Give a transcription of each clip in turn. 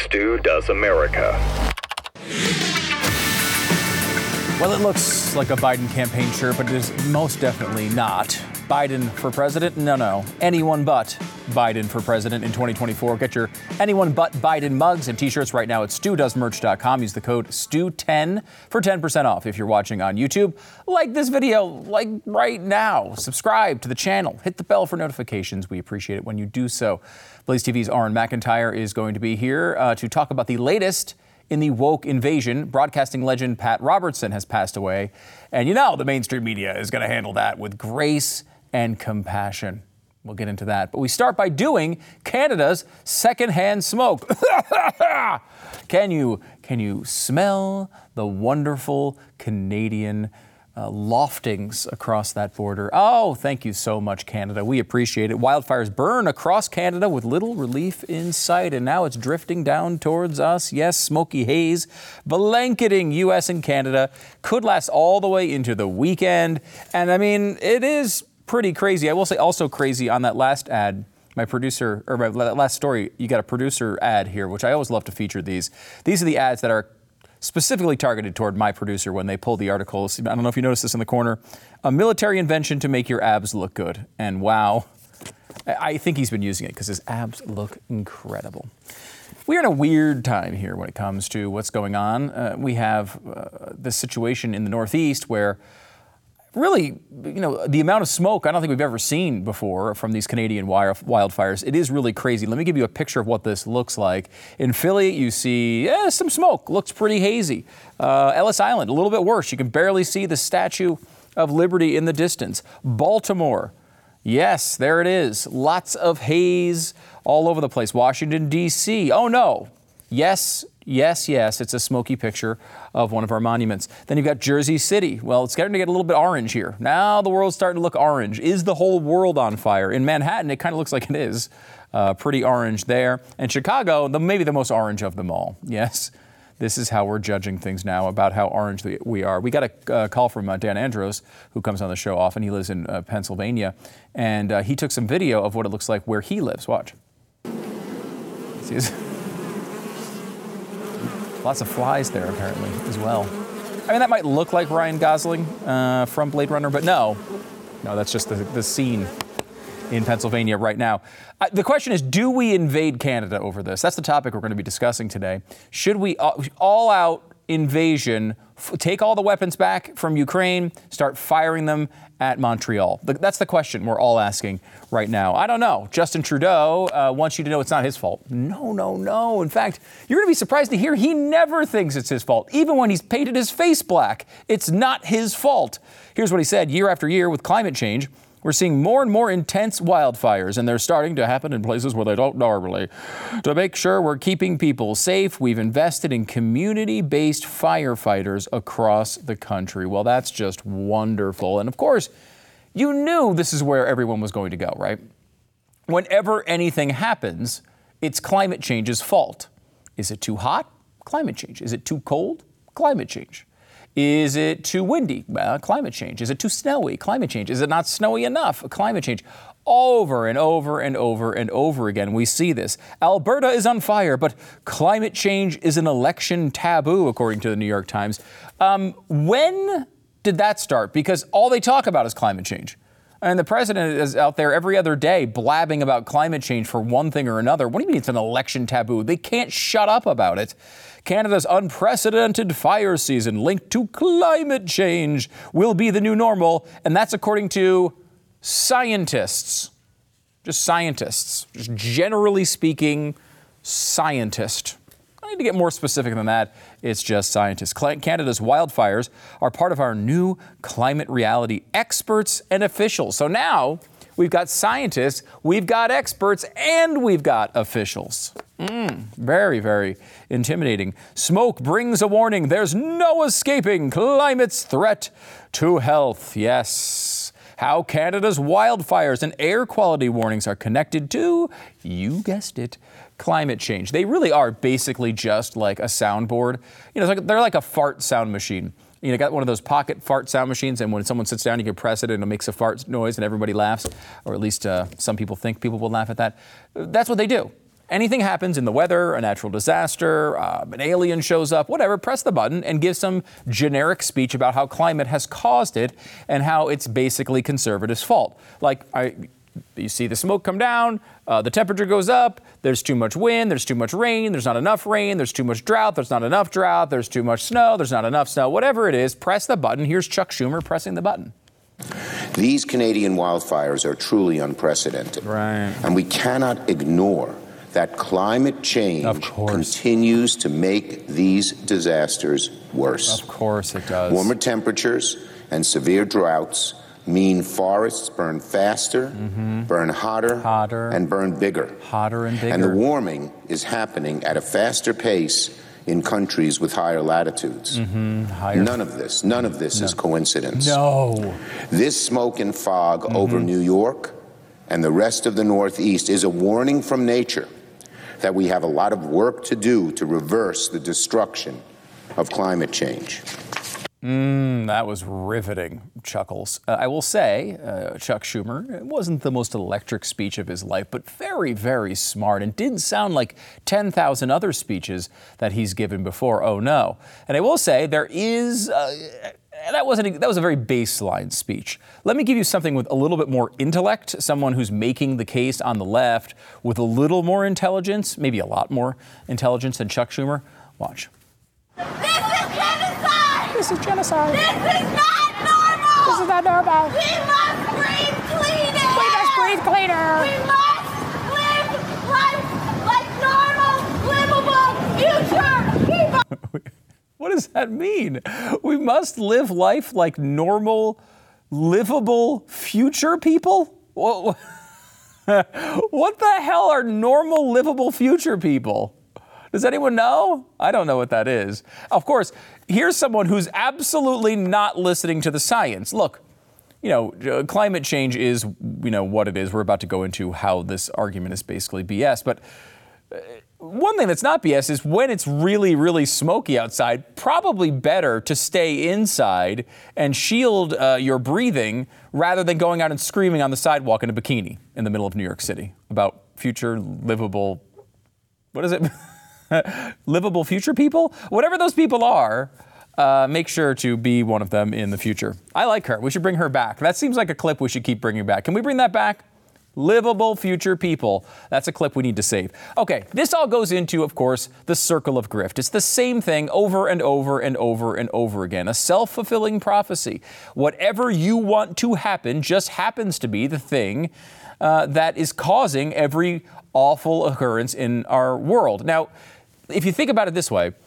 Stu Does America. Well, it looks like a Biden campaign shirt, but it is most definitely not. Biden for president? No. Anyone but Biden for president in 2024. Get your anyone but Biden mugs and t-shirts right now at StuDoesMerch.com. Use the code STU10 for 10% off if you're watching on YouTube. Like this video, like right now. Subscribe to the channel. Hit the bell for notifications. We appreciate it when you do so. Blaze TV's Aaron McIntyre is going to be here to talk about the latest in the woke invasion. Broadcasting legend Pat Robertson has passed away. And you know the mainstream media is going to handle that with grace and compassion. We'll get into that. But we start by doing Canada's secondhand smoke. Can you smell the wonderful Canadian loftings across that border? Oh, thank you so much, Canada. We appreciate it. Wildfires burn across Canada with little relief in sight, and now it's drifting down towards us. Yes, smoky haze blanketing U.S. and Canada could last all the way into the weekend. And I mean, it is pretty crazy. I will say also crazy on that last ad. My last story, you got a producer ad here, which I always love to feature these. These are the ads that are specifically targeted toward my producer when they pull the articles. I don't know if you noticed this in the corner. A military invention to make your abs look good. And wow, I think he's been using it because his abs look incredible. We're in a weird time here when it comes to what's going on. We have this situation in the Northeast where really, the amount of smoke I don't think we've ever seen before from these Canadian wildfires. It is really crazy. Let me give you a picture of what this looks like. In Philly, you see some smoke. Looks pretty hazy. Ellis Island, a little bit worse. You can barely see the Statue of Liberty in the distance. Baltimore, yes, there it is. Lots of haze all over the place. Washington, D.C. Oh, no. Yes, it's a smoky picture of one of our monuments. Then you've got Jersey City. Well, it's starting to get a little bit orange here. Now the world's starting to look orange. Is the whole world on fire? In Manhattan, it kind of looks like it is. Pretty orange there. And Chicago, maybe the most orange of them all. Yes, this is how we're judging things now about how orange we are. We got a call from Dan Andros, who comes on the show often. He lives in Pennsylvania. And he took some video of what it looks like where he lives. Watch. See, lots of flies there, apparently, as well. I mean, that might look like Ryan Gosling from Blade Runner, but no, that's just the scene in Pennsylvania right now. The question is, do we invade Canada over this? That's the topic we're going to be discussing today. Should we all-out invasion, take all the weapons back from Ukraine, start firing them at Montreal? That's the question we're all asking right now. I don't know. Justin Trudeau wants you to know it's not his fault. No. In fact, you're going to be surprised to hear he never thinks it's his fault. Even when he's painted his face black, it's not his fault. Here's what he said. Year after year with climate change, we're seeing more and more intense wildfires, and they're starting to happen in places where they don't normally. To make sure we're keeping people safe, we've invested in community-based firefighters across the country. Well, that's just wonderful. And of course, you knew this is where everyone was going to go, right? Whenever anything happens, it's climate change's fault. Is it too hot? Climate change. Is it too cold? Climate change. Is it too windy? Climate change. Is it too snowy? Climate change. Is it not snowy enough? Climate change. Over and over and over and over again, we see this. Alberta is on fire, but climate change is an election taboo, according to the New York Times. When did that start? Because all they talk about is climate change. And the president is out there every other day blabbing about climate change for one thing or another. What do you mean it's an election taboo? They can't shut up about it. Canada's unprecedented fire season linked to climate change will be the new normal. And that's according to scientists. Just generally speaking, scientists. I need to get more specific than that. It's just scientists. Canada's wildfires are part of our new climate reality. Experts and officials. So now we've got scientists, we've got experts, and we've got officials. Very, very intimidating. Smoke brings a warning. There's no escaping climate's threat to health. Yes. How Canada's wildfires and air quality warnings are connected to, you guessed it, climate change. They really are basically just like a soundboard. They're like a fart sound machine. Got one of those pocket fart sound machines, and when someone sits down, you can press it and it makes a fart noise and everybody laughs, or at least some people think people will laugh at that. That's what they do. anything happens in the weather, a natural disaster, an alien shows up, whatever, press the button and give some generic speech about how climate has caused it and how it's basically conservatives' fault. Like, you see the smoke come down, the temperature goes up, there's too much wind, there's too much rain, there's not enough rain, there's too much drought, there's not enough drought, there's too much snow, there's not enough snow, whatever it is, press the button. Here's Chuck Schumer pressing the button. These Canadian wildfires are truly unprecedented. Right. And we cannot ignore that climate change continues to make these disasters worse. Of course it does. Warmer temperatures and severe droughts mean forests burn faster, burn hotter, and burn bigger. Hotter and bigger. And the warming is happening at a faster pace in countries with higher latitudes. None of this is coincidence. No. This smoke and fog over New York and the rest of the Northeast is a warning from nature that we have a lot of work to do to reverse the destruction of climate change. That was riveting, Chuckles. I will say, Chuck Schumer, it wasn't the most electric speech of his life, but very, very smart and didn't sound like 10,000 other speeches that he's given before. Oh, no. And I will say there is... that was a very baseline speech. Let me give you something with a little bit more intellect, someone who's making the case on the left with a little more intelligence, maybe a lot more intelligence than Chuck Schumer. Watch. This is genocide. This is not normal. This is not normal. We must breathe cleaner. We must breathe cleaner. We must live life like normal, livable future. What does that mean? We must live life like normal, livable future people? What the hell are normal, livable future people? Does anyone know? I don't know what that is. Of course, here's someone who's absolutely not listening to the science. Look, climate change is, what it is. We're about to go into how this argument is basically BS. But one thing that's not BS is when it's really, really smoky outside, probably better to stay inside and shield your breathing rather than going out and screaming on the sidewalk in a bikini in the middle of New York City about future livable, what is it? Livable future people? Whatever those people are, make sure to be one of them in the future. I like her. We should bring her back. That seems like a clip we should keep bringing back. Can we bring that back? Livable future people. That's a clip we need to save. Okay, this all goes into, of course, the circle of grift. It's the same thing over and over and over and over again. A self-fulfilling prophecy. Whatever you want to happen just happens to be the thing that is causing every awful occurrence in our world. Now, if you think about it this way,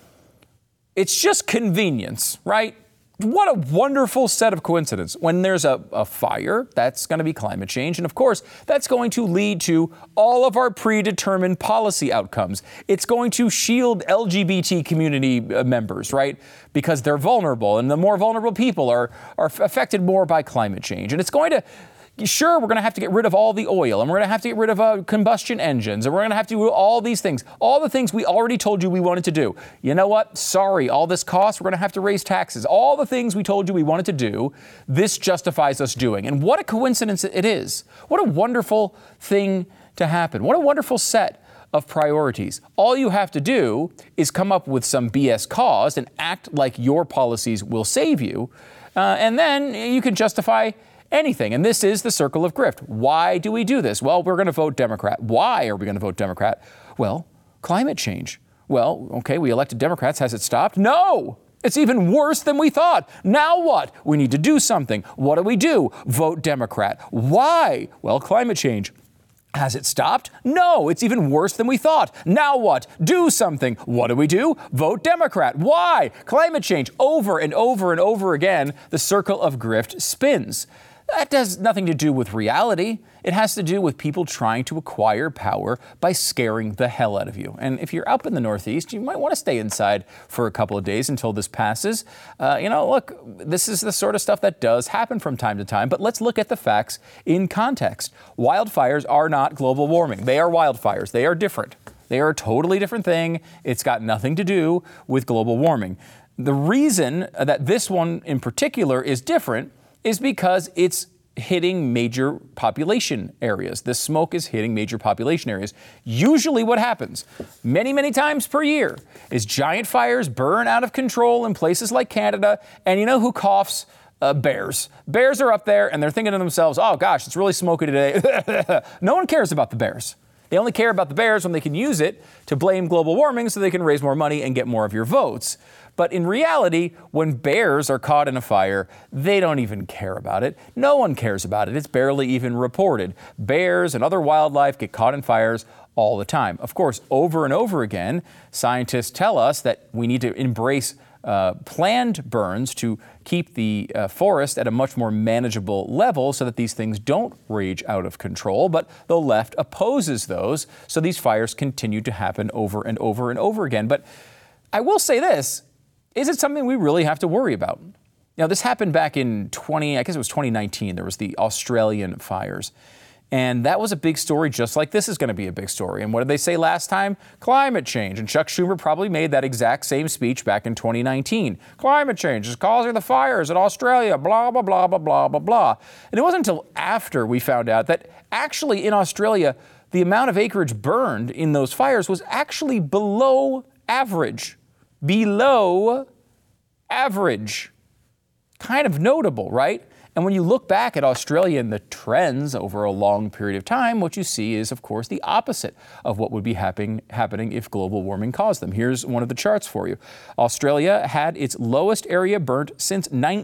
it's just convenience, right? What a wonderful set of coincidence. When there's a fire, that's going to be climate change. And of course, that's going to lead to all of our predetermined policy outcomes. It's going to shield LGBT community members, right? Because they're vulnerable, and the more vulnerable people are affected more by climate change. And it's going to... Sure, we're going to have to get rid of all the oil, and we're going to have to get rid of combustion engines, and we're going to have to do all these things, all the things we already told you we wanted to do. You know what? Sorry, all this costs, we're going to have to raise taxes. All the things we told you we wanted to do, this justifies us doing. And what a coincidence it is. What a wonderful thing to happen. What a wonderful set of priorities. All you have to do is come up with some BS cause and act like your policies will save you, and then you can justify anything. And this is the circle of grift. Why do we do this? Well, we're going to vote Democrat. Why are we going to vote Democrat? Well, climate change. Well, okay, we elected Democrats. Has it stopped? No! It's even worse than we thought. Now what? We need to do something. What do? Vote Democrat. Why? Well, climate change. Has it stopped? No, it's even worse than we thought. Now what? Do something. What do? Vote Democrat. Why? Climate change. Over and over and over again, the circle of grift spins. That has nothing to do with reality. It has to do with people trying to acquire power by scaring the hell out of you. And if you're up in the Northeast, you might want to stay inside for a couple of days until this passes. Look, this is the sort of stuff that does happen from time to time, but let's look at the facts in context. Wildfires are not global warming. They are wildfires. They are different. They are a totally different thing. It's got nothing to do with global warming. The reason that this one in particular is different is because it's hitting major population areas. This smoke is hitting major population areas. Usually what happens many, many times per year is giant fires burn out of control in places like Canada. And you know who coughs? Bears. Bears are up there and they're thinking to themselves, oh gosh, it's really smoky today. No one cares about the bears. They only care about the bears when they can use it to blame global warming so they can raise more money and get more of your votes. But in reality, when bears are caught in a fire, they don't even care about it. No one cares about it. It's barely even reported. Bears and other wildlife get caught in fires all the time. Of course, over and over again, scientists tell us that we need to embrace planned burns to keep the forest at a much more manageable level so that these things don't rage out of control. But the left opposes those, so these fires continue to happen over and over and over again. But I will say this, is it something we really have to worry about? Now, this happened back in 2019. There was the Australian fires. And that was a big story, just like this is going to be a big story. And what did they say last time? Climate change. And Chuck Schumer probably made that exact same speech back in 2019. Climate change is causing the fires in Australia, blah, blah, blah, blah, blah, blah, blah. And it wasn't until after we found out that actually in Australia, the amount of acreage burned in those fires was actually below average. Below average. Kind of notable, right? And when you look back at Australia and the trends over a long period of time, what you see is, of course, the opposite of what would be happening if global warming caused them. Here's one of the charts for you. Australia had its lowest area burnt since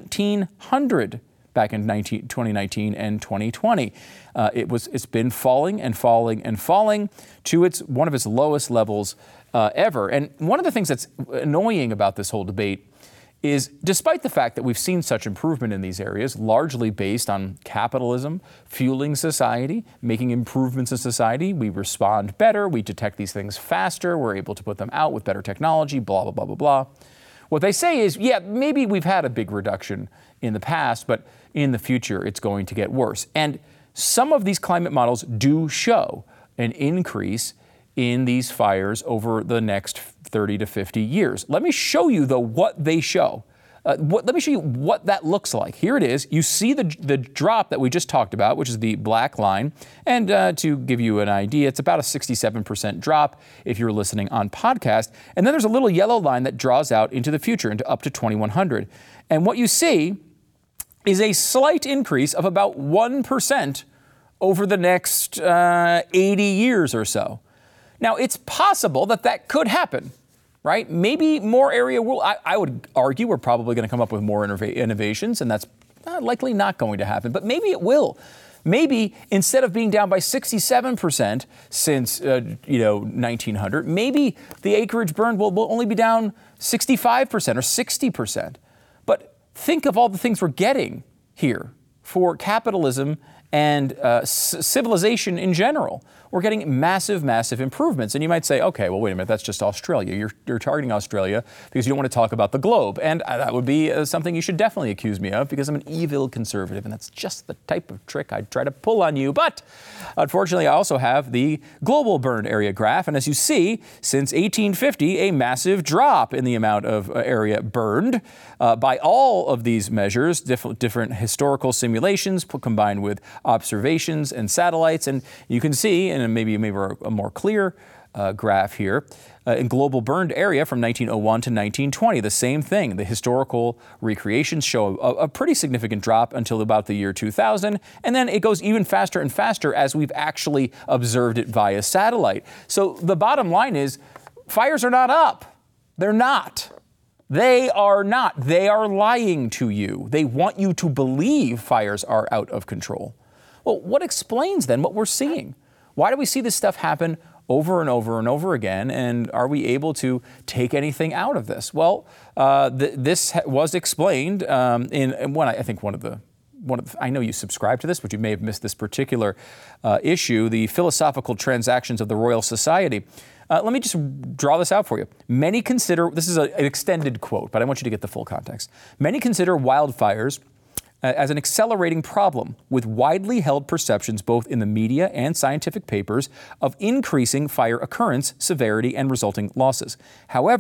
1900, back in 2019 and 2020. It's been falling and falling and falling to one of its lowest levels ever. And one of the things that's annoying about this whole debate is, despite the fact that we've seen such improvement in these areas, largely based on capitalism fueling society, making improvements in society, we respond better, we detect these things faster, we're able to put them out with better technology, blah, blah, blah, blah, blah. What they say is, yeah, maybe we've had a big reduction in the past, but in the future it's going to get worse. And some of these climate models do show an increase in these fires over the next 30 to 50 years. Let me show you, though, what they show. Let me show you what that looks like. Here it is. You see the drop that we just talked about, which is the black line. And to give you an idea, it's about a 67% drop if you're listening on podcast. And then there's a little yellow line that draws out into the future, into up to 2100. And what you see is a slight increase of about 1% over the next 80 years or so. Now, it's possible that could happen, right? Maybe more area will. I would argue we're probably going to come up with more innovations, and that's likely not going to happen. But maybe it will. Maybe instead of being down by 67% since 1900, maybe the acreage burned will only be down 65% or 60%. But think of all the things we're getting here for capitalism and civilization in general. We're getting massive, massive improvements. And you might say, okay, well, wait a minute, that's just Australia. You're targeting Australia because you don't want to talk about the globe. And that would be something you should definitely accuse me of, because I'm an evil conservative, and that's just the type of trick I'd try to pull on you. But unfortunately, I also have the global burned area graph. And as you see, since 1850, a massive drop in the amount of area burned by all of these measures, different historical simulations combined with observations and satellites. And you can see, and maybe a more clear graph here, in global burned area from 1901 to 1920, the same thing. The historical recreations show a pretty significant drop until about the year 2000, and then it goes even faster and faster as we've actually observed it via satellite. So the bottom line is, fires are not up. They're not. They are not. They are lying to you. They want you to believe fires are out of control. Well, what explains then what we're seeing? Why do we see this stuff happen over and over and over again? And are we able to take anything out of this? Well, this was explained in one. I think one of the. I know you subscribe to this, but you may have missed this particular issue, the Philosophical Transactions of the Royal Society. Let me just draw this out for you. Many consider, this is an extended quote, but I want you to get the full context. Many consider wildfires as an accelerating problem, with widely held perceptions both in the media and scientific papers of increasing fire occurrence, severity, and resulting losses. However,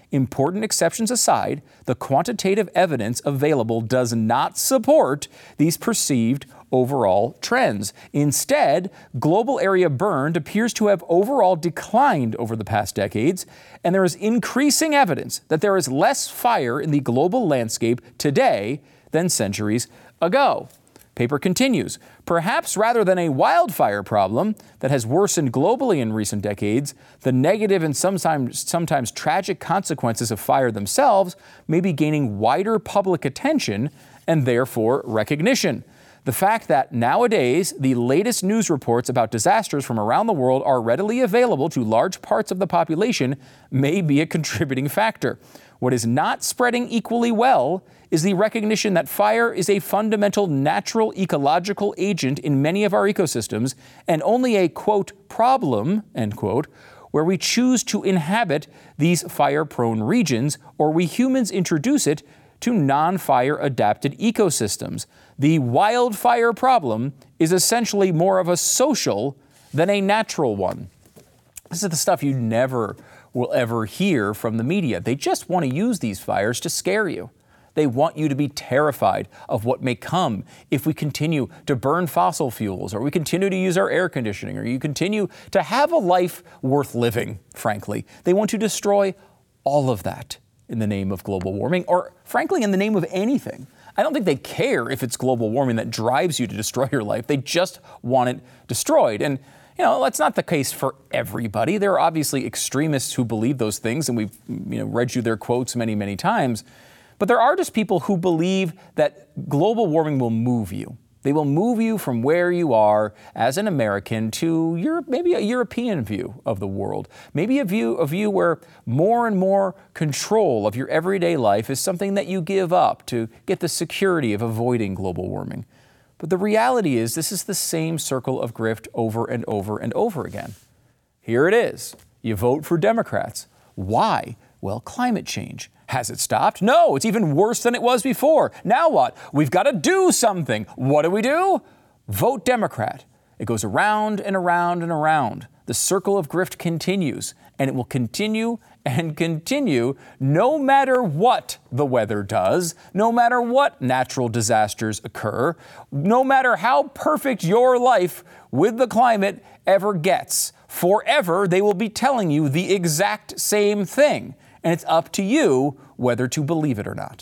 important exceptions aside, the quantitative evidence available does not support these perceived overall trends. Instead, global area burned appears to have overall declined over the past decades, and there is increasing evidence that there is less fire in the global landscape today than centuries ago. Paper continues, perhaps rather than a wildfire problem that has worsened globally in recent decades, the negative and sometimes tragic consequences of fire themselves may be gaining wider public attention and therefore recognition. The fact that nowadays the latest news reports about disasters from around the world are readily available to large parts of the population may be a contributing factor. What is not spreading equally well is the recognition that fire is a fundamental natural ecological agent in many of our ecosystems and only a, quote, problem, end quote, where we choose to inhabit these fire-prone regions or we humans introduce it to non-fire adapted ecosystems. The wildfire problem is essentially more of a social than a natural one. This is the stuff you never will ever hear from the media. They just want to use these fires to scare you. They want you to be terrified of what may come if we continue to burn fossil fuels, or we continue to use our air conditioning, or you continue to have a life worth living, frankly. They want to destroy all of that in the name of global warming, or frankly, in the name of anything. I don't think they care if it's global warming that drives you to destroy your life. They just want it destroyed. And that's not the case for everybody. There are obviously extremists who believe those things, and we've read you their quotes many, many times. But there are just people who believe that global warming will move you. They will move you from where you are as an American to maybe a European view of the world. Maybe a view where more and more control of your everyday life is something that you give up to get the security of avoiding global warming. But the reality is this is the same circle of grift over and over and over again. Here it is. You vote for Democrats. Why? Well, climate change. Has it stopped? No, it's even worse than it was before. Now what? We've got to do something. What do? Vote Democrat. It goes around and around and around. The circle of grift continues, and it will continue and continue no matter what the weather does, no matter what natural disasters occur, no matter how perfect your life with the climate ever gets. Forever, they will be telling you the exact same thing. And it's up to you whether to believe it or not.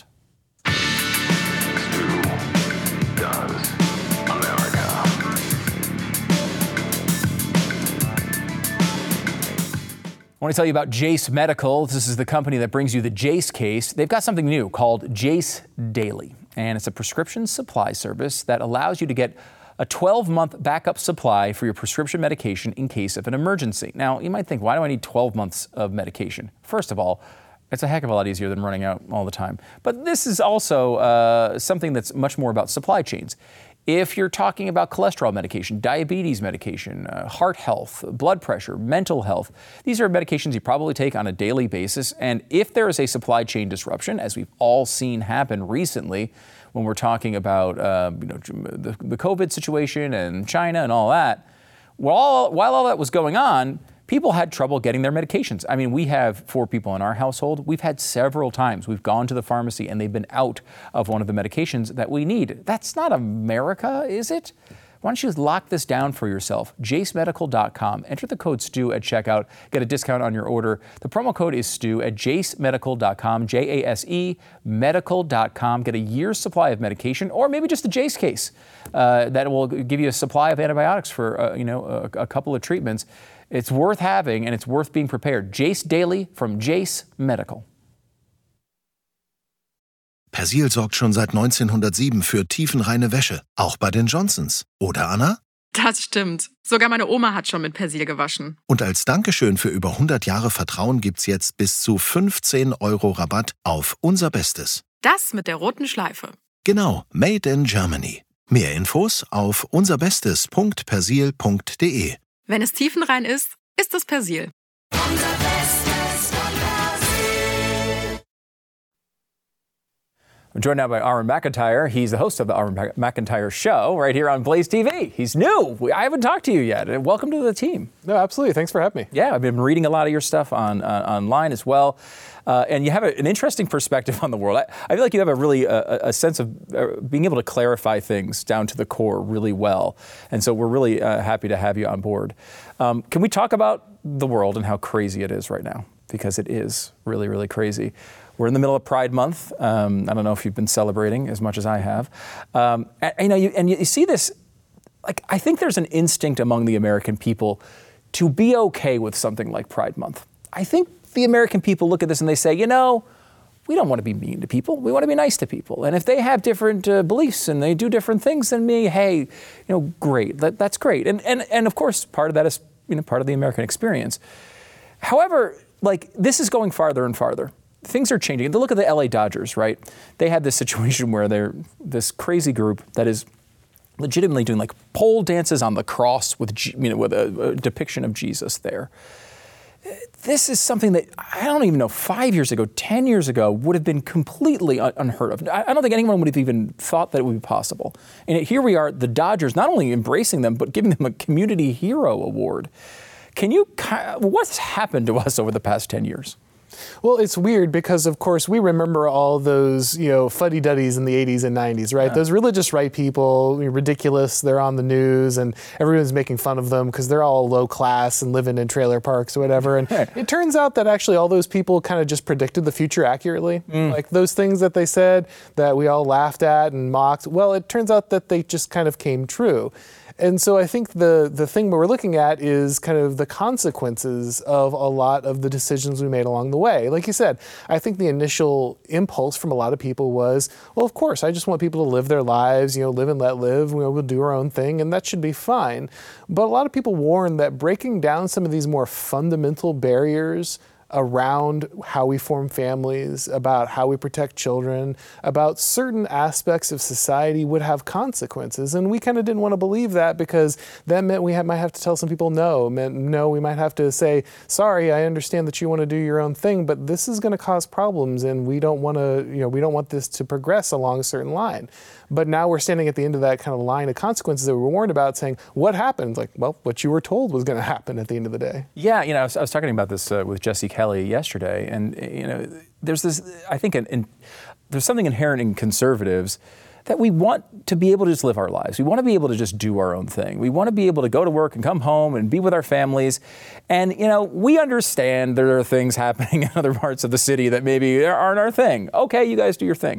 I want to tell you about Jase Medical. This is the company that brings you the Jase case. They've got something new called Jase Daily, and it's a prescription supply service that allows you to get a 12-month backup supply for your prescription medication in case of an emergency. Now, you might think, why do I need 12 months of medication? First of all, it's a heck of a lot easier than running out all the time. But this is also something that's much more about supply chains. If you're talking about cholesterol medication, diabetes medication, heart health, blood pressure, mental health, these are medications you probably take on a daily basis. And if there is a supply chain disruption, as we've all seen happen recently, when we're talking about the COVID situation and China and all that, while all that was going on, people had trouble getting their medications. I mean, we have 4 people in our household. We've had several times. We've gone to the pharmacy and they've been out of one of the medications that we need. That's not America, is it? Why don't you lock this down for yourself? JaseMedical.com. Enter the code STU at checkout. Get a discount on your order. The promo code is STU at JaseMedical.com, Jase medical.com. Get a year's supply of medication, or maybe just a Jase case that will give you a supply of antibiotics for a couple of treatments. It's worth having, and it's worth being prepared. Jase Daily from Jase Medical. Persil sorgt schon seit 1907 für tiefenreine Wäsche, auch bei den Johnsons. Oder, Anna? Das stimmt. Sogar meine Oma hat schon mit Persil gewaschen. Und als Dankeschön für über 100 Jahre Vertrauen gibt's jetzt bis zu 15 € Rabatt auf unser Bestes. Das mit der roten Schleife. Genau, Made in Germany. Mehr Infos auf unserbestes.persil.de. Wenn es tiefenrein ist, ist es Persil. I'm joined now by Aaron McIntyre. He's the host of the Aaron McIntyre Show right here on Blaze TV. He's new. I haven't talked to you yet. Welcome to the team. No, absolutely. Thanks for having me. Yeah, I've been reading a lot of your stuff online as well. And you have an interesting perspective on the world. I feel like you have a sense of being able to clarify things down to the core really well. And so we're really happy to have you on board. Can we talk about the world and how crazy it is right now? Because it is really, really crazy. We're in the middle of Pride Month. I don't know if you've been celebrating as much as I have. You see this, like, I think there's an instinct among the American people to be okay with something like Pride Month. I think the American people look at this and they say, we don't want to be mean to people. We want to be nice to people. And if they have different beliefs and they do different things than me, hey, great. That's great. And of course, part of that is, part of the American experience. However, this is going farther and farther. Things are changing. Look at the LA Dodgers, right? They had this situation where they're this crazy group that is legitimately doing pole dances on the cross with a depiction of Jesus there. This is something that I don't even know, 5 years ago, 10 years ago, would have been completely unheard of. I don't think anyone would have even thought that it would be possible. And here we are, the Dodgers, not only embracing them, but giving them a Community Hero Award. What's happened to us over the past 10 years? Well, it's weird because, of course, we remember all those, fuddy-duddies in the 80s and 90s, right? Yeah. Those religious right people, ridiculous, they're on the news and everyone's making fun of them because they're all low class and living in trailer parks or whatever. And it turns out that actually all those people kind of just predicted the future accurately. Like those things that they said that we all laughed at and mocked, well, it turns out that they just kind of came true. And so I think the thing we're looking at is kind of the consequences of a lot of the decisions we made along the way. Like you said, I think the initial impulse from a lot of people was, well, of course, I just want people to live their lives, live and let live. We'll do our own thing, and that should be fine. But a lot of people warn that breaking down some of these more fundamental barriers around how we form families, about how we protect children, about certain aspects of society would have consequences. And we kind of didn't want to believe that because that meant we might have to tell some people no. It meant no, we might have to say, sorry, I understand that you want to do your own thing, but this is going to cause problems and we don't want to, we don't want this to progress along a certain line. But now we're standing at the end of that kind of line of consequences that we were warned about, saying, what happened? What you were told was going to happen at the end of the day. Yeah, I was talking about this with Jesse Kelly yesterday, and there's this. I think there's something inherent in conservatives that we want to be able to just live our lives. We want to be able to just do our own thing. We want to be able to go to work and come home and be with our families. And, we understand there are things happening in other parts of the city that maybe aren't our thing. Okay, you guys do your thing.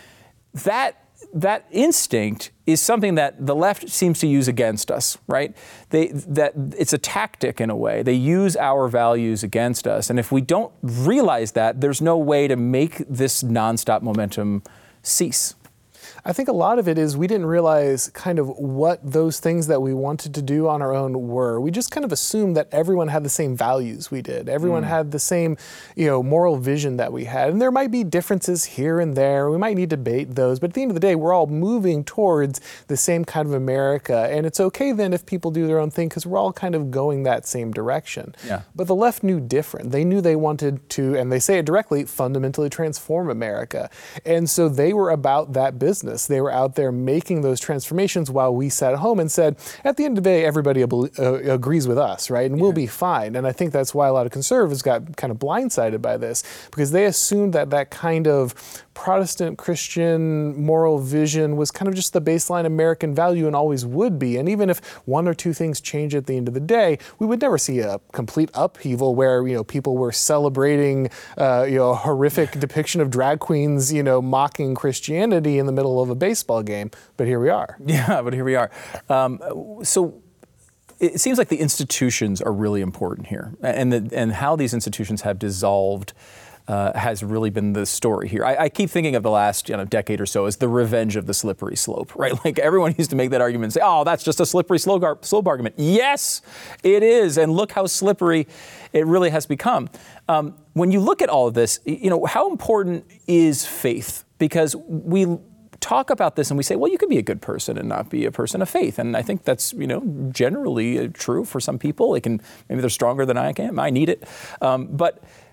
That instinct is something that the left seems to use against us, right? That it's a tactic in a way. They use our values against us. And if we don't realize that, there's no way to make this nonstop momentum cease. I think a lot of it is we didn't realize kind of what those things that we wanted to do on our own were. We just kind of assumed that everyone had the same values we did. Everyone had the same, moral vision that we had. And there might be differences here and there. We might need to debate those. But at the end of the day, we're all moving towards the same kind of America. And it's okay then if people do their own thing because we're all kind of going that same direction. Yeah. But the left knew different. They knew they wanted to, and they say it directly, fundamentally transform America. And so they were about that business. They were out there making those transformations while we sat at home and said, at the end of the day, everybody agrees with us, right? And we'll be fine. And I think that's why a lot of conservatives got kind of blindsided by this, because they assumed that kind of Protestant Christian moral vision was kind of just the baseline American value and always would be. And even if one or two things change at the end of the day, we would never see a complete upheaval where, people were celebrating, a horrific depiction of drag queens, mocking Christianity in the middle of a baseball game. But here we are. Yeah, but here we are. So it seems like the institutions are really important here, and how these institutions have dissolved has really been the story here. I keep thinking of the last decade or so as the revenge of the slippery slope, right? Like everyone used to make that argument and say, oh, that's just a slippery slope argument. Yes, it is. And look how slippery it really has become. When you look at all of this, how important is faith? Because we talk about this and we say, well, you can be a good person and not be a person of faith. And I think that's, generally true for some people. Maybe they're stronger than I am. I need it. But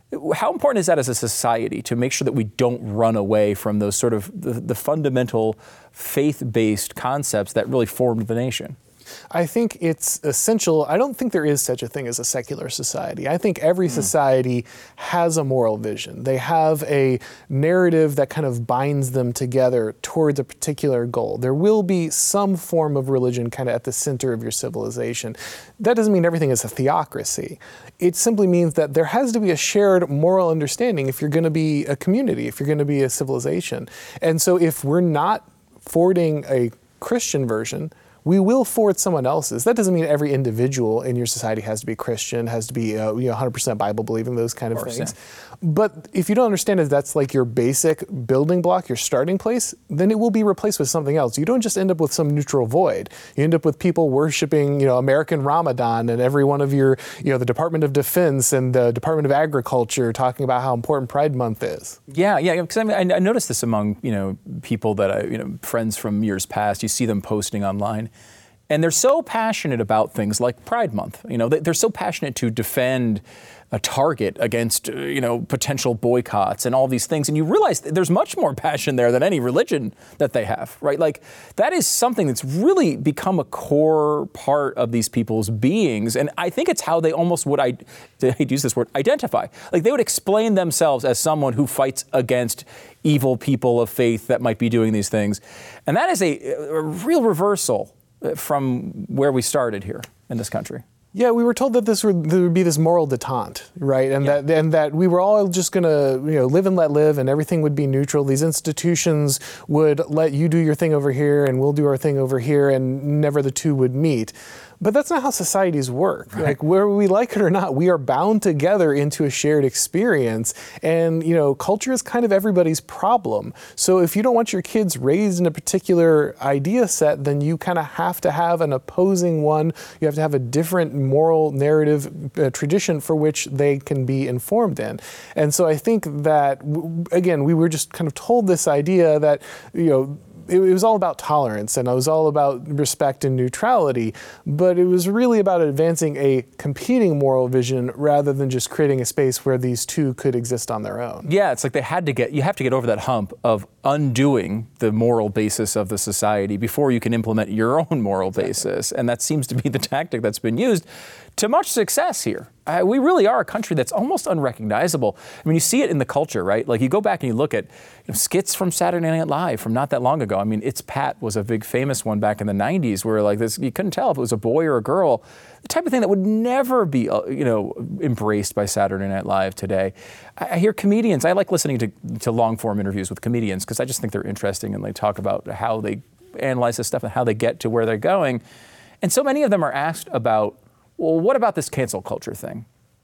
How important is that as a society to make sure that we don't run away from those sort of the fundamental faith-based concepts that really formed the nation? I think it's essential. I don't think there is such a thing as a secular society. I think every society has a moral vision. They have a narrative that kind of binds them together towards a particular goal. There will be some form of religion kind of at the center of your civilization. That doesn't mean everything is a theocracy. It simply means that there has to be a shared moral understanding if you're going to be a community, if you're going to be a civilization. And so if we're not forwarding a Christian version, we will forward someone else's. That doesn't mean every individual in your society has to be Christian, has to be 100% Bible believing, those kind of things. Yeah. But if you don't understand that that's like your basic building block, your starting place, then it will be replaced with something else. You don't just end up with some neutral void. You end up with people worshiping, American Ramadan, and every one of your, the Department of Defense and the Department of Agriculture talking about how important Pride Month is. Yeah, because I noticed this among, people that friends from years past. You see them posting online. And they're so passionate about things like Pride Month. They're so passionate to defend a Target against, potential boycotts and all these things. And you realize there's much more passion there than any religion that they have, right? Like, that is something that's really become a core part of these people's beings. And I think it's how they almost would, I'd use this word, identify. Like, they would explain themselves as someone who fights against evil people of faith that might be doing these things. And that is a real reversal from where we started here in this country. Yeah, we were told that there would be this moral detente, right? And that we were all just going to, live and let live, and everything would be neutral. These institutions would let you do your thing over here, and we'll do our thing over here, and never the two would meet. But that's not how societies work. Right. Like, whether we like it or not, we are bound together into a shared experience. And, culture is kind of everybody's problem. So if you don't want your kids raised in a particular idea set, then you kind of have to have an opposing one. You have to have a different moral narrative tradition for which they can be informed in. And so I think that, again, we were just kind of told this idea that, it was all about tolerance, and it was all about respect and neutrality, but it was really about advancing a competing moral vision rather than just creating a space where these two could exist on their own. Yeah, it's like you have to get over that hump of undoing the moral basis of the society before you can implement your own moral basis, and that seems to be the tactic that's been used to much success here. We really are a country that's almost unrecognizable. I mean, you see it in the culture, right? Like, you go back and you look at skits from Saturday Night Live from not that long ago. I mean, It's Pat was a big famous one back in the 90s where, like, this, you couldn't tell if it was a boy or a girl. The type of thing that would never be, embraced by Saturday Night Live today. I hear comedians. I like listening to long-form interviews with comedians because I just think they're interesting, and they talk about how they analyze this stuff and how they get to where they're going. And so many of them are asked about, well, what about this cancel culture thing?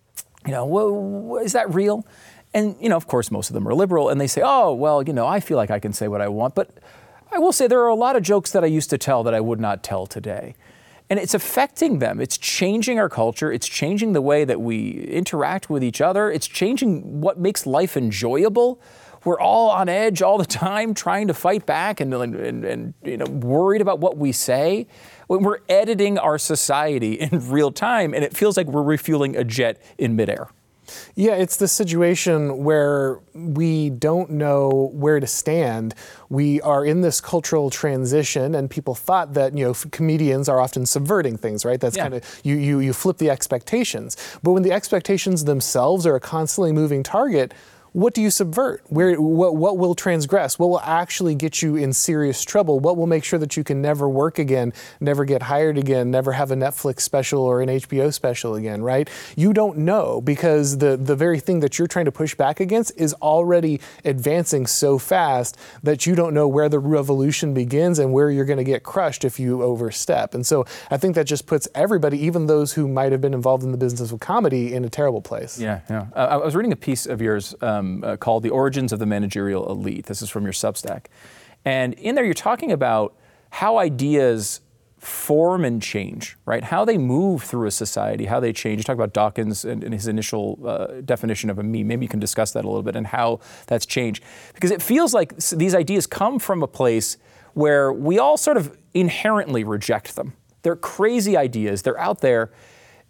Is that real? And, of course, most of them are liberal, and they say, oh, well, I feel like I can say what I want. But I will say there are a lot of jokes that I used to tell that I would not tell today. And it's affecting them. It's changing our culture. It's changing the way that we interact with each other. It's changing what makes life enjoyable. We're all on edge all the time, trying to fight back and worried about what we say. We're editing our society in real time, and it feels like we're refueling a jet in midair. Yeah, it's the situation where we don't know where to stand. We are in this cultural transition, and people thought that, comedians are often subverting things, right? That's kind of, you flip the expectations. But when the expectations themselves are a constantly moving target, what do you subvert? What will transgress? What will actually get you in serious trouble? What will make sure that you can never work again, never get hired again, never have a Netflix special or an HBO special again, right? You don't know, because the very thing that you're trying to push back against is already advancing so fast that you don't know where the revolution begins and where you're going to get crushed if you overstep. And so I think that just puts everybody, even those who might have been involved in the business of comedy, in a terrible place. Yeah. I was reading a piece of yours called The Origins of the Managerial Elite. This is from your Substack. And in there you're talking about how ideas form and change, right? How they move through a society, how they change. You talk about Dawkins and his initial definition of a meme. Maybe you can discuss that a little bit and how that's changed. Because it feels like these ideas come from a place where we all sort of inherently reject them. They're crazy ideas. They're out there.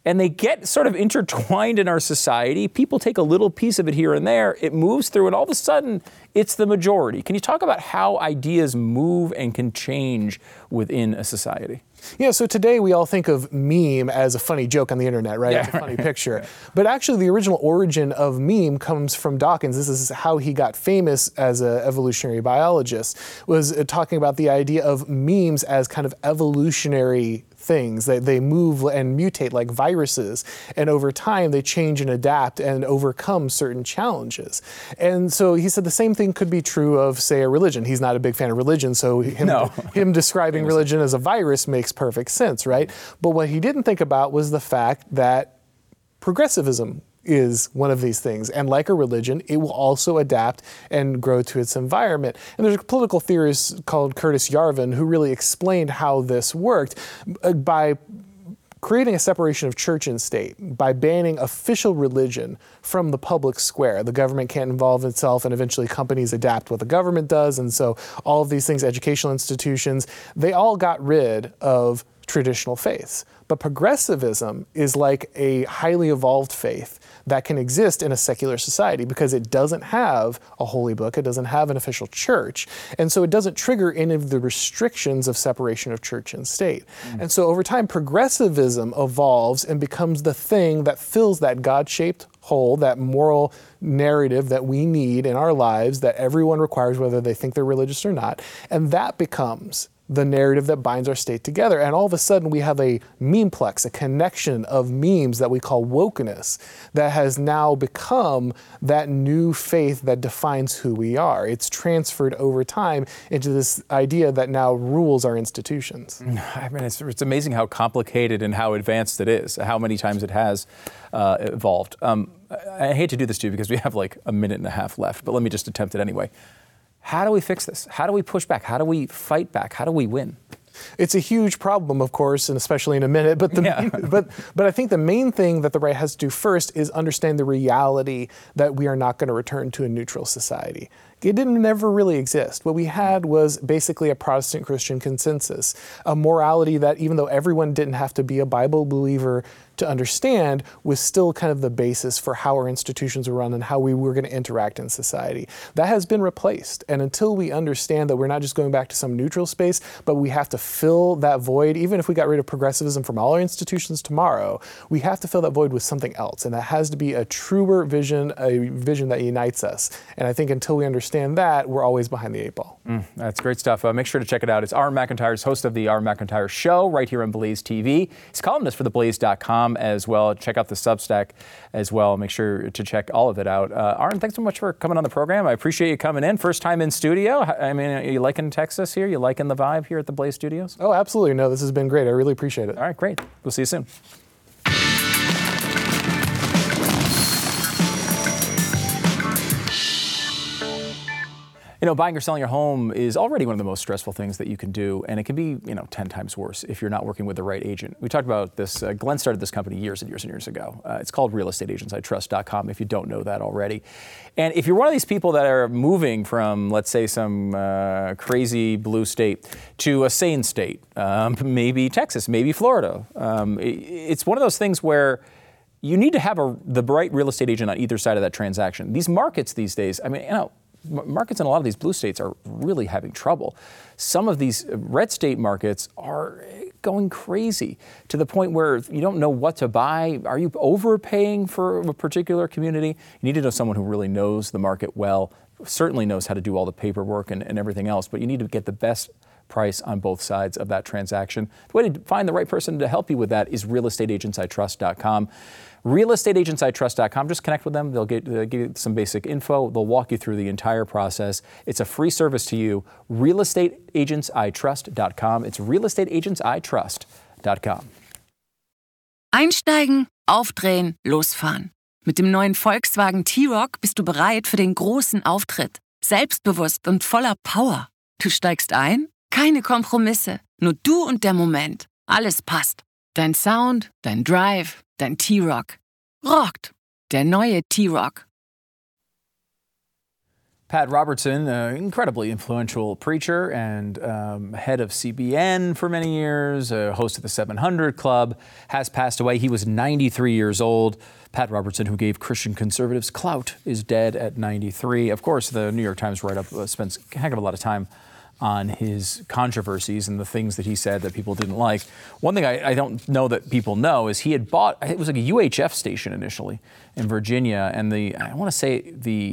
and they get sort of intertwined in our society. People take a little piece of it here and there. It moves through, and all of a sudden, it's the majority. Can you talk about how ideas move and can change within a society? Yeah, so today we all think of meme as a funny joke on the internet, right? Yeah, a funny picture. But actually the original origin of meme comes from Dawkins. This is how he got famous as an evolutionary biologist, was talking about the idea of memes as kind of evolutionary things. They move and mutate like viruses, and over time they change and adapt and overcome certain challenges. And so he said the same thing could be true of, say, a religion. He's not a big fan of religion, so him describing religion as a virus makes perfect sense, right? But what he didn't think about was the fact that progressivism is one of these things. And like a religion, it will also adapt and grow to its environment. And there's a political theorist called Curtis Yarvin who really explained how this worked by creating a separation of church and state, by banning official religion from the public square. The government can't involve itself, and eventually companies adapt what the government does. And so all of these things, educational institutions, they all got rid of traditional faiths. But progressivism is like a highly evolved faith that can exist in a secular society because it doesn't have a holy book, it doesn't have an official church, and so it doesn't trigger any of the restrictions of separation of church and state. And so over time, progressivism evolves and becomes the thing that fills that God-shaped hole, that moral narrative that we need in our lives, that everyone requires whether they think they're religious or not, and that becomes the narrative that binds our state together. And all of a sudden we have a memeplex, a connection of memes that we call wokeness that has now become that new faith that defines who we are. It's transferred over time into this idea that now rules our institutions. I mean, it's amazing how complicated and how advanced it is, how many times it has evolved. I hate to do this to you because we have like a minute and a half left, but let me just attempt it anyway. How do we fix this? How do we push back? How do we fight back? How do we win? It's a huge problem, of course, and especially in a minute. But but I think the main thing that the right has to do first is understand the reality that we are not going to return to a neutral society. It didn't never really exist. What we had was basically a Protestant Christian consensus, a morality that even though everyone didn't have to be a Bible believer to understand, was still kind of the basis for how our institutions were run and how we were going to interact in society. That has been replaced. And until we understand that we're not just going back to some neutral space, but we have to fill that void, even if we got rid of progressivism from all our institutions tomorrow, we have to fill that void with something else. And that has to be a truer vision, a vision that unites us. And I think until we understand that, we're always behind the eight ball. That's great stuff. Make sure to check it out. It's Aaron McIntyre, host of the Aaron McIntyre Show right here on Blaze TV. He's columnist for theblaze.com as well. Check out the Substack as well. Make sure to check all of it out. Aaron, thanks so much for coming on the program. I appreciate you coming in. First time in studio. I mean, are you liking Texas here? You liking the vibe here at the Blaze Studios? Oh, absolutely. No, this has been great. I really appreciate it. All right, great. We'll see you soon. You know, buying or selling your home is already one of the most stressful things that you can do, and it can be, 10 times worse if you're not working with the right agent. We talked about this. Glenn started this company years and years and years ago. It's called realestateagentsitrust.com if you don't know that already. And if you're one of these people that are moving from, let's say, some crazy blue state to a sane state, maybe Texas, maybe Florida, it's one of those things where you need to have the right real estate agent on either side of that transaction. These markets these days, markets in a lot of these blue states are really having trouble. Some of these red state markets are going crazy to the point where you don't know what to buy. Are you overpaying for a particular community? You need to know someone who really knows the market well, certainly knows how to do all the paperwork and everything else, but you need to get the best price on both sides of that transaction. The way to find the right person to help you with that is realestateagentsitrust.com. Realestateagentsitrust.com. Just connect with them. They'll give you some basic info. They'll walk you through the entire process. It's a free service to you. Realestateagentsitrust.com. It's realestateagentsitrust.com. Einsteigen, aufdrehen, losfahren. Mit dem neuen Volkswagen T-Roc bist du bereit für den großen Auftritt. Selbstbewusst und voller Power. Du steigst ein? Keine Kompromisse. Nur du und der Moment. Alles passt. Dein Sound, dein Drive, dein T-Roc. Rockt. Der neue T-Roc. Pat Robertson, an incredibly influential preacher and head of CBN for many years, a host of the 700 Club, has passed away. He was 93 years old. Pat Robertson, who gave Christian conservatives clout, is dead at 93. Of course, the New York Times write-up spends a heck of a lot of time on his controversies and the things that he said that people didn't like. One thing I don't know that people know is he had bought, it was like a UHF station initially in Virginia, and I want to say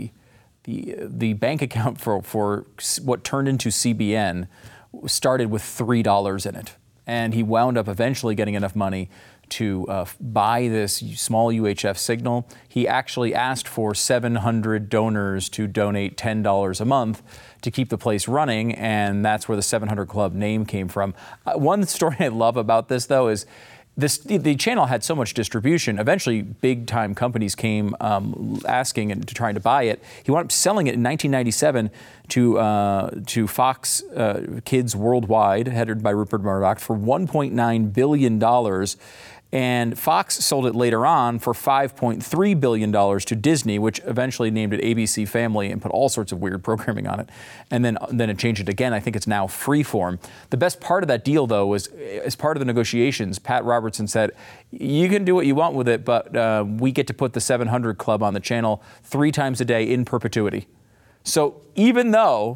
the bank account for what turned into CBN started with $3 in it. And he wound up eventually getting enough money to buy this small UHF signal. He actually asked for 700 donors to donate $10 a month to keep the place running, and that's where the 700 Club name came from. One story I love about this, though, is the channel had so much distribution. Eventually, big-time companies came asking and trying to buy it. He wound up selling it in 1997 to Fox Kids Worldwide, headed by Rupert Murdoch, for $1.9 billion. And Fox sold it later on for $5.3 billion to Disney, which eventually named it ABC Family and put all sorts of weird programming on it. And then it changed it again. I think it's now Freeform. The best part of that deal, though, was as part of the negotiations, Pat Robertson said, you can do what you want with it, but we get to put the 700 Club on the channel 3 times a day in perpetuity. So even though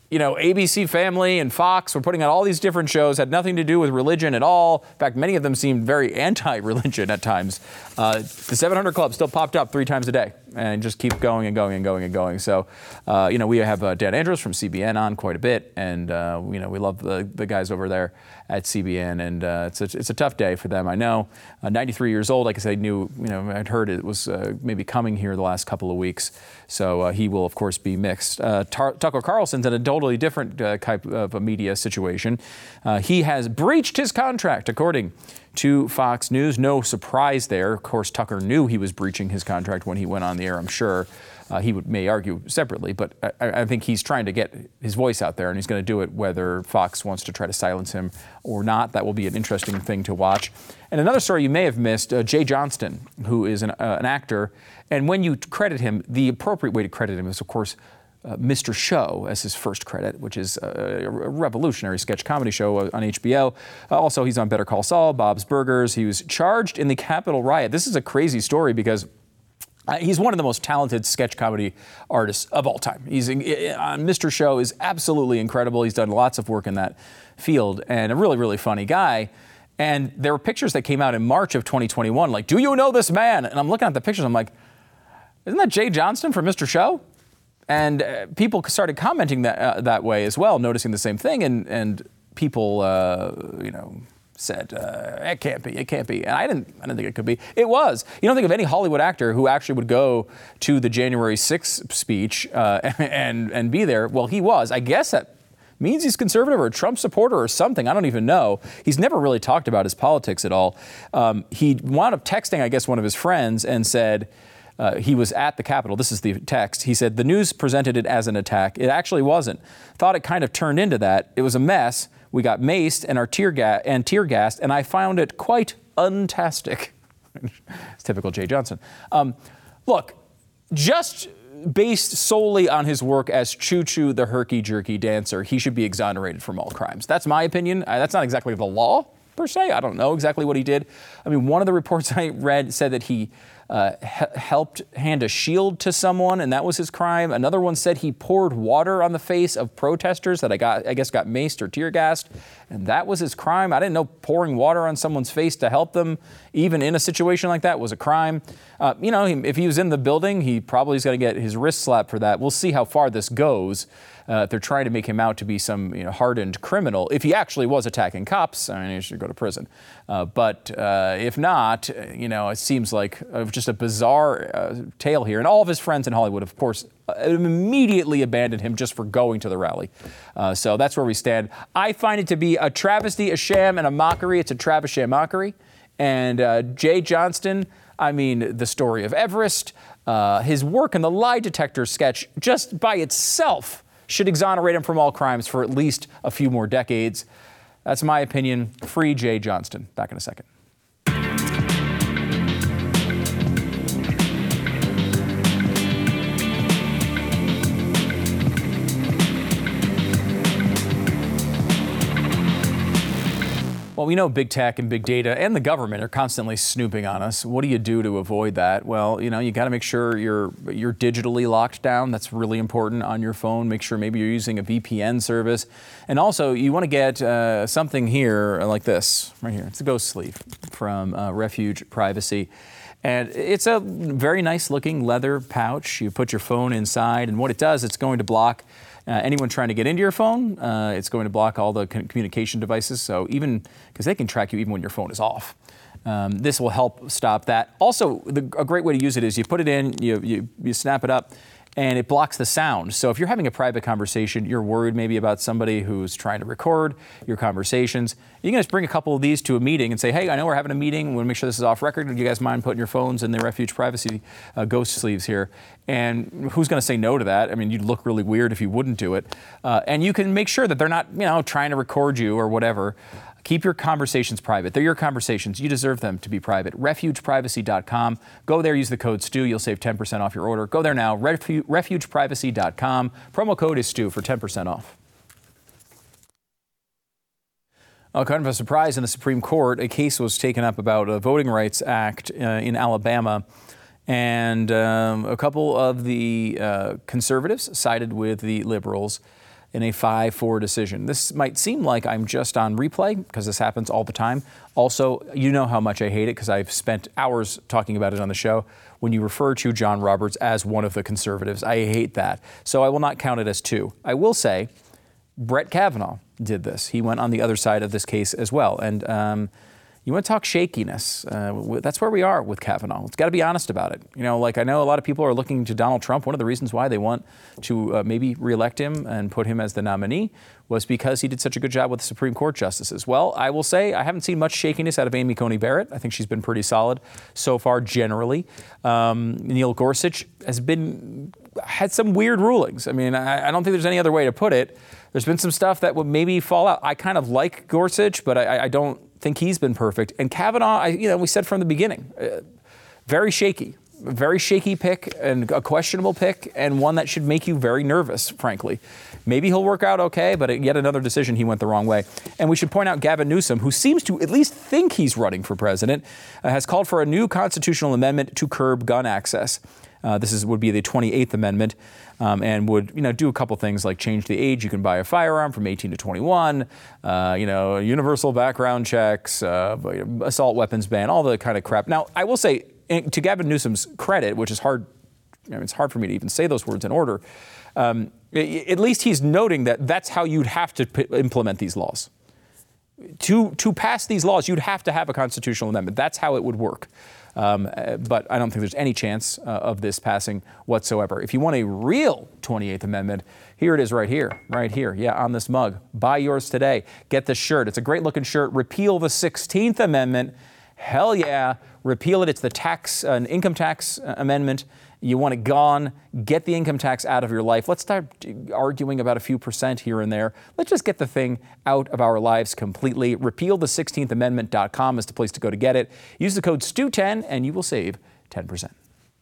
ABC Family and Fox were putting out all these different shows, had nothing to do with religion at all. In fact, many of them seemed very anti-religion at times. The 700 Club still popped up 3 times a day and just keep going and going and going and going. So, we have Dan Andrews from CBN on quite a bit, and we love the guys over there at CBN, and it's a tough day for them. I know. 93 years old. Like I said, I'd heard it was maybe coming here the last couple of weeks. So he will, of course, be mixed. Tucker Carlson's in a totally different type of a media situation. He has breached his contract, according to Fox News. No surprise there. Of course, Tucker knew he was breaching his contract when he went on the air, I'm sure. He may argue separately, but I think he's trying to get his voice out there, and he's going to do it whether Fox wants to try to silence him or not. That will be an interesting thing to watch. And another story you may have missed, Jay Johnston, who is an actor, and when you credit him, the appropriate way to credit him is, of course, Mr. Show as his first credit, which is a revolutionary sketch comedy show on HBO. Also, he's on Better Call Saul, Bob's Burgers. He was charged in the Capitol riot. This is a crazy story because he's one of the most talented sketch comedy artists of all time. Mr. Show is absolutely incredible. He's done lots of work in that field and a really, really funny guy. And there were pictures that came out in March of 2021, like, do you know this man? And I'm looking at the pictures, I'm like, isn't that Jay Johnston from Mr. Show? And people started commenting that way as well, noticing the same thing. And people, said, it can't be. And I didn't think it could be. It was. You don't think of any Hollywood actor who actually would go to the January 6th speech and be there. Well, he was. I guess that means he's conservative or a Trump supporter or something. I don't even know. He's never really talked about his politics at all. He wound up texting, I guess, one of his friends and said, he was at the Capitol. This is the text. He said, the news presented it as an attack. It actually wasn't. Thought it kind of turned into that. It was a mess. We got maced and tear gassed, and I found it quite untastic. It's typical Jay Johnson. Look, just based solely on his work as Choo Choo the herky-jerky dancer, he should be exonerated from all crimes. That's my opinion. That's not exactly the law, per se. I don't know exactly what he did. I mean, one of the reports I read said that he helped hand a shield to someone, and that was his crime. Another one said he poured water on the face of protesters that I guess got maced or tear gassed, and that was his crime. I didn't know pouring water on someone's face to help them, even in a situation like that, was a crime. If he was in the building, he probably is going to get his wrist slapped for that. We'll see how far this goes. If they're trying to make him out to be some hardened criminal. If he actually was attacking cops, I mean, he should go to prison. But if not, it seems like just a bizarre tale here. And all of his friends in Hollywood, of course, immediately abandoned him just for going to the rally. So that's where we stand. I find it to be a travesty, a sham, and a mockery. It's a Travis sham mockery. And Jay Johnston, I mean, the story of Everest, his work in the lie detector sketch just by itself should exonerate him from all crimes for at least a few more decades. That's my opinion. Free Jay Johnston. Back in a second. Well, we know big tech and big data and the government are constantly snooping on us. What do you do to avoid that? Well, you got to make sure you're digitally locked down. That's really important on your phone. Make sure maybe you're using a VPN service. And also, you want to get something here like this, right here. It's a ghost sleeve from Refuge Privacy. And it's a very nice looking leather pouch. You put your phone inside, and what it does, it's going to block anyone trying to get into your phone. It's going to block all the communication devices, so even because they can track you even when your phone is off. This will help stop that. Also, a great way to use it is you put it in, you snap it up, and it blocks the sound. So if you're having a private conversation, you're worried maybe about somebody who's trying to record your conversations, you can just bring a couple of these to a meeting and say, hey, I know we're having a meeting. We want to make sure this is off record. Do you guys mind putting your phones in the Refuge Privacy ghost sleeves here? And who's going to say no to that? I mean, you'd look really weird if you wouldn't do it. And you can make sure that they're not, trying to record you or whatever. Keep your conversations private. They're your conversations. You deserve them to be private. RefugePrivacy.com. Go there, use the code STU. You'll save 10% off your order. Go there now, RefugePrivacy.com. Promo code is STU for 10% off. Kind of a surprise in the Supreme Court. A case was taken up about a Voting Rights Act in Alabama. And a couple of the conservatives sided with the liberals in a 5-4 decision. This might seem like I'm just on replay because this happens all the time. Also, you know how much I hate it because I've spent hours talking about it on the show. When you refer to John Roberts as one of the conservatives, I hate that. So I will not count it as two. I will say Brett Kavanaugh did this. He went on the other side of this case as well. And you want to talk shakiness. That's where we are with Kavanaugh. It's got to be honest about it. I know a lot of people are looking to Donald Trump. One of the reasons why they want to maybe reelect him and put him as the nominee was because he did such a good job with the Supreme Court justices. Well, I will say I haven't seen much shakiness out of Amy Coney Barrett. I think she's been pretty solid so far generally. Neil Gorsuch had some weird rulings. I mean, I don't think there's any other way to put it. There's been some stuff that would maybe fall out. I kind of like Gorsuch, but I don't think he's been perfect. And Kavanaugh, we said from the beginning, very shaky pick and a questionable pick and one that should make you very nervous, frankly. Maybe he'll work out okay, but yet another decision he went the wrong way. And we should point out Gavin Newsom, who seems to at least think he's running for president, has called for a new constitutional amendment to curb gun access. This would be the 28th Amendment and would, do a couple things like change the age you can buy a firearm from 18 to 21, universal background checks, assault weapons ban, all the kind of crap. Now, I will say, to Gavin Newsom's credit, which is hard, it's hard for me to even say those words in order, at least he's noting that that's how you'd have to implement these laws. To pass these laws, you'd have to have a constitutional amendment. That's how it would work. But I don't think there's any chance of this passing whatsoever. If you want a real 28th Amendment, here it is right here. Yeah, on this mug. Buy yours today. Get the shirt. It's a great looking shirt. Repeal the 16th Amendment. Hell yeah. Repeal it. It's an income tax amendment. You want it gone. Get the income tax out of your life. Let's start arguing about a few percent here and there. Let's just get the thing out of our lives completely. RepealThe16thAmendment.com is the place to go to get it. Use the code STU10 and you will save 10%.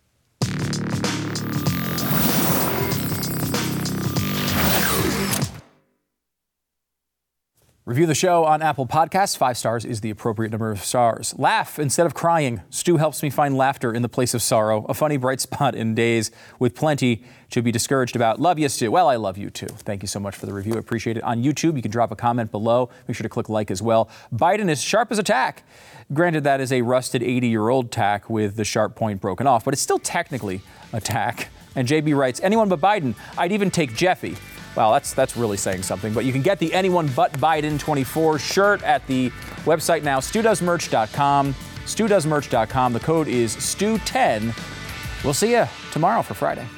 Review the show on Apple Podcasts. 5 stars is the appropriate number of stars. Laugh instead of crying. Stu helps me find laughter in the place of sorrow. A funny bright spot in days with plenty to be discouraged about. Love you, Stu. Well, I love you too. Thank you so much for the review. I appreciate it. On YouTube, you can drop a comment below. Make sure to click like as well. Biden is sharp as a tack. Granted, that is a rusted 80-year-old tack with the sharp point broken off, but it's still technically a tack. And JB writes, anyone but Biden. I'd even take Jeffy. Wow, that's really saying something. But you can get the Anyone But Biden 24 shirt at the website now, StuDoesMerch.com. StuDoesMerch.com. The code is STU10. We'll see you tomorrow for Friday.